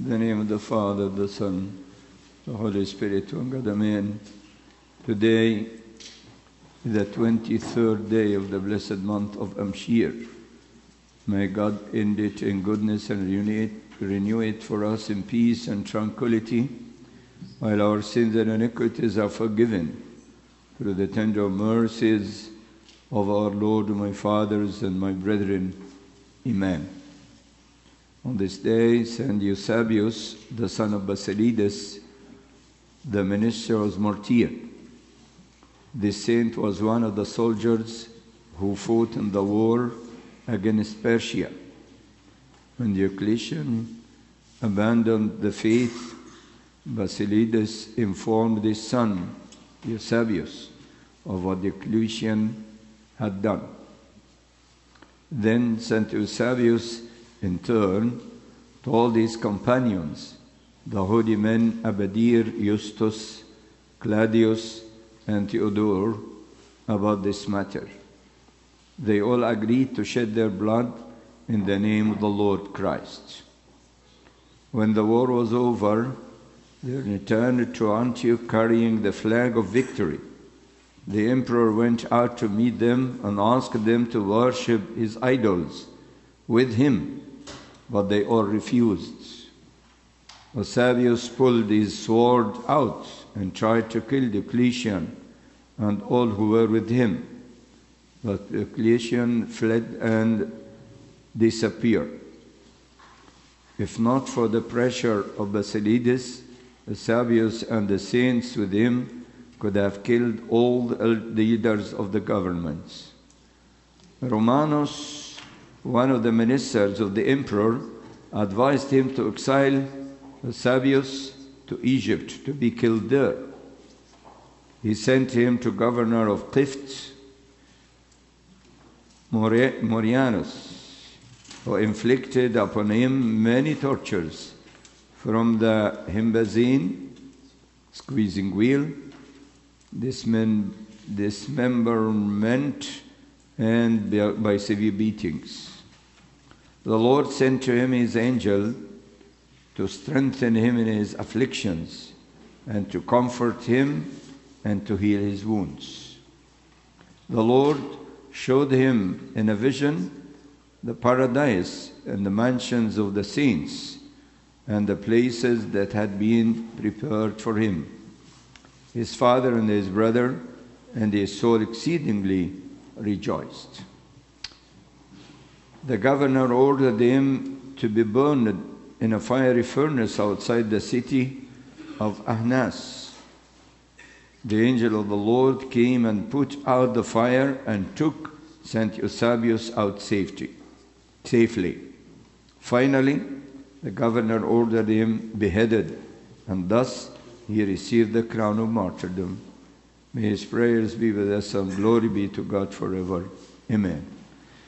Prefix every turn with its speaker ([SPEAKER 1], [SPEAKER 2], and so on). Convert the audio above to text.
[SPEAKER 1] In the name of the Father, the Son, the Holy Spirit, one God, Amen. Today is the 23rd day of the blessed month of Amshir. May God end it in goodness and renew it for us in peace and tranquility, while our sins and iniquities are forgiven through the tender mercies of our Lord, my fathers and my brethren. Amen. On this day, Saint Eusebius, the son of Basilides, the minister, was martyred. This saint was one of the soldiers who fought in the war against Persia. When Diocletian abandoned the faith, Basilides informed his son, Eusebius, of what Diocletian had done. Then Saint Eusebius, in turn, told his companions, the holy men Abadir, Justus, Claudius, and Theodore, about this matter. They all agreed to shed their blood in the name of the Lord Christ. When the war was over, they returned to Antioch carrying the flag of victory. The emperor went out to meet them and asked them to worship his idols with him, but they all refused. Eusebius pulled his sword out and tried to kill Diocletian and all who were with him. But Diocletian fled and disappeared. If not for the pressure of Basilides, Eusebius and the saints with him could have killed all the leaders of the governments. Romanus, one of the ministers of the emperor, advised him to exile Eusebius to Egypt to be killed there. He sent him to governor of Tifts, Morianus, who inflicted upon him many tortures, from the himbazine, squeezing wheel, dismemberment, and by severe beatings. The Lord sent to him his angel to strengthen him in his afflictions and to comfort him and to heal his wounds. The Lord showed him in a vision the paradise and the mansions of the saints and the places that had been prepared for him. His father and his brother and his soul exceedingly rejoiced. The governor ordered him to be burned in a fiery furnace outside the city of Ahnas. The angel of the Lord came and put out the fire and took Saint Eusebius out safely. Finally, the governor ordered him beheaded, and thus he received the crown of martyrdom. May his prayers be with us, and glory be to God forever. Amen.